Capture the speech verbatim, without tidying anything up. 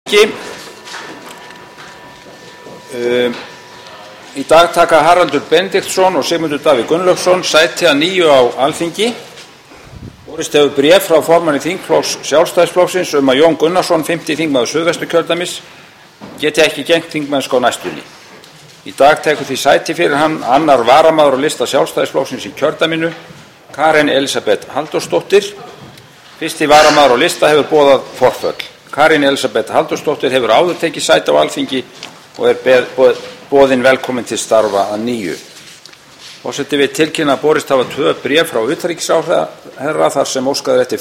Um, í dag taka Haraldur Benediktsson og Sigmundur Davíð Gunnlaugsson sæti að nýju á Alþingi. Borist hefur bréf frá formanni þingflokks Sjálfstæðisflokksins um að Jón Gunnarsson, fimmti þingmaður Suðvesturkjördæmis, geti ekki gegnt þingmennsku á næstunni. Í dag tekur því sæti fyrir hann annar varamaður á lista Sjálfstæðisflokksins í kjördæminu, Karen Elísabet Halldórsdóttir. Fyrsti varamaður á lista hefur boðað forföll. Karen Elísabet Halldórsdóttir hefur áður tekið sæti á Alþingi og er boðin velkomin til starfa að nýju. Forseti vill tilkynna að borist hafa tvö bréf frá utanríkisráðherra þar sem óskað er eftir